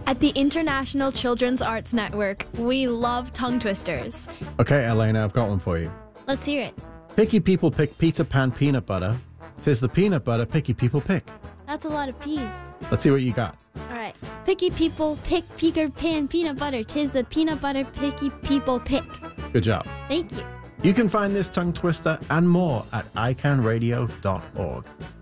At the International Children's Arts Network, we love tongue twisters. Okay, Elena, I've got one for you. Let's hear it. Picky people pick Peter Pan peanut butter. Tis the peanut butter picky people pick. That's a lot of P's. Let's see what you got. All right. Picky people pick Peter Pan peanut butter. Tis the peanut butter picky people pick. Good job. Thank you. You can find this tongue twister and more at icanradio.org.